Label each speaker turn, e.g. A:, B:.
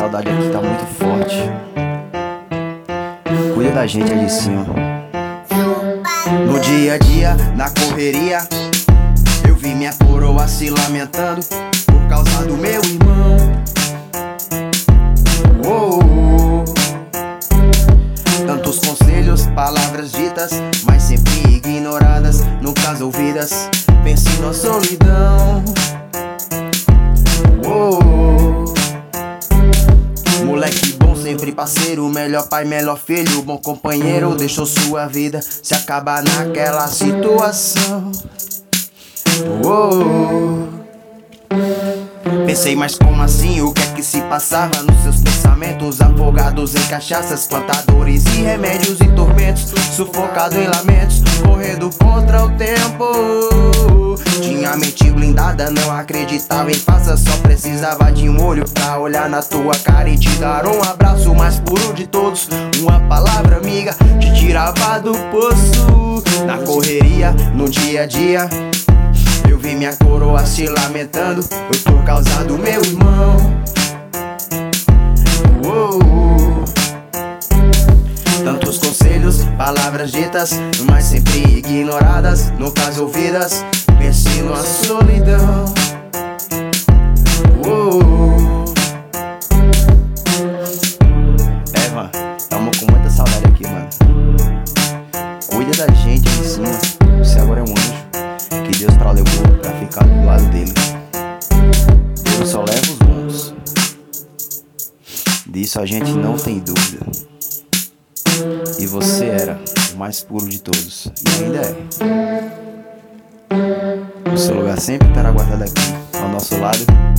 A: saudade aqui tá muito forte. Cuida da gente ali em cima. No dia a dia, na correria, eu vi minha coroa se lamentando por causa do meu irmão. Tantos conselhos, palavras ditas, mas sempre ignoradas, nunca ouvidas. Pense na solidão. Moleque bom, sempre parceiro, melhor pai, melhor filho, bom companheiro, deixou sua vida se acabar naquela situação. Pensei, mas como assim? O que é que se passava nos seus pensamentos? Afogados em cachaças, plantadores e remédios e tormentos, sufocado em lamentos, correndo contra o tempo. Tinha a mente blindada, não acreditava em farsa, só precisava de um olho pra olhar na tua cara e te dar um abraço mais puro de todos. Uma palavra amiga te tirava do poço. Na correria, no dia a dia, eu vi minha coroa se lamentando, foi por causa do meu irmão. Tantos conselhos, palavras ditas, mas sempre ignoradas, nunca ouvidas. Pense na solidão. Mano, tamo com muita saudade aqui, mano. Cuida da gente aí em cima. Você agora é um anjo que Deus levou pra ficar do lado dele. Deus só leva os bons. Disso a gente não tem dúvida. E você era o mais puro de todos, e ainda é. O seu lugar sempre estará guardado aqui, ao nosso lado,